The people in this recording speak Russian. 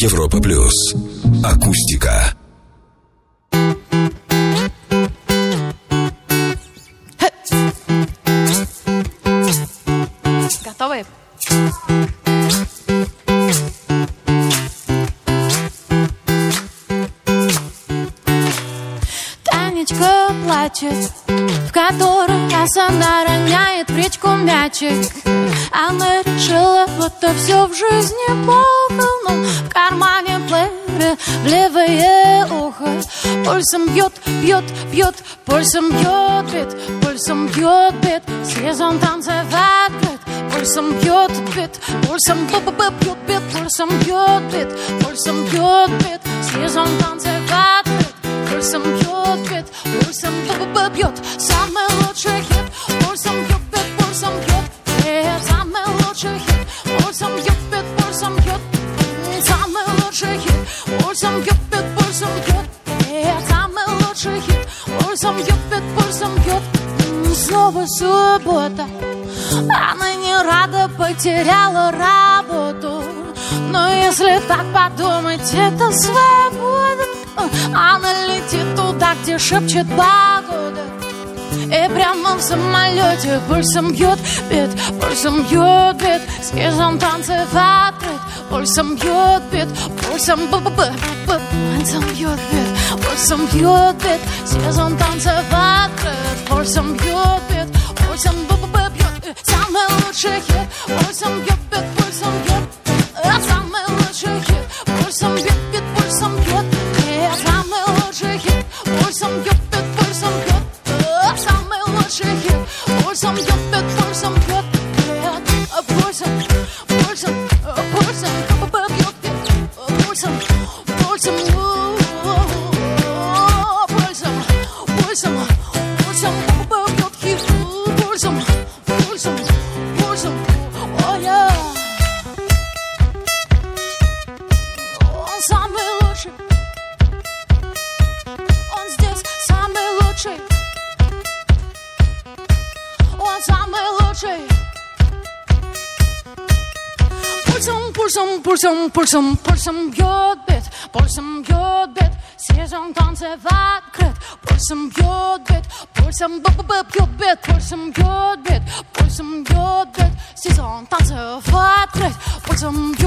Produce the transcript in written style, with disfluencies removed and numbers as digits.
Европа плюс. Акустика. Готовы? Танечка плачет, в которой она роняет в речку мячик. Она решила, будто все в жизни полно. В кармане плеера в левое ухо. Пульсом бьет, бьет, бьет, пульсом бьет бит, пульсом бьет бит. Сезон танцевать бит, пульсом бьет бит, пульсом бьет бит, пульсом бьет бит, пульсом бьет бит. Сезон танцевать бит, пульсом бьет бит, пульсом бьет. Самый лучший хит, пульсом бьет бит, пульсом бьет. Самый лучший хит, пульсом бьет бит, пульсом бьет. Самый лучший хит, пульсом бьет бит, пульсом бьет. Самый лучший хит, пульсом бьет бит, пульсом бьет. Снова суббота, она не рада, потеряла работу. Но если так подумать, это свобода. Она летит туда, где шепчет погода. И прямо в самолете пульсом бьет бит, пульсом бьет бит. Сезон танцевать открыт, пульсом бьет бит, пульсом пульсом бьет бит, пульсом бьет бит. Сезон танцевать открыт, пульсом бьет бит, пульсом бьет. Самый лучший хит, пульсом бьет бит, пульсом бьет. Самый лучший хит, пульсом бьет бит, пульсом бьет. Самый лучший хит, пульсом бьет бит, пульсом бьет. Самый лучший хит, пульсом бьет бит, пульсом бьет. Пульсом, пульсом, пульсом бьет бит, пульсом, пульсом, пульсом, пульсом, пульсом бьет хит, пульсом, пульсом, пульсом. О, я. Он самый лучший. Он здесь самый лучший. Он самый лучший. Пульсом, пульсом, пульсом, пульсом, пульсом бьет бит, пульсом бьет бит. Сезон танцевать открыт, пульсом бьет бит, пульсом бьет бит, пульсом бьет бит, пульсом бьет бит. Сезон танцевать открыт, пульсом бьет.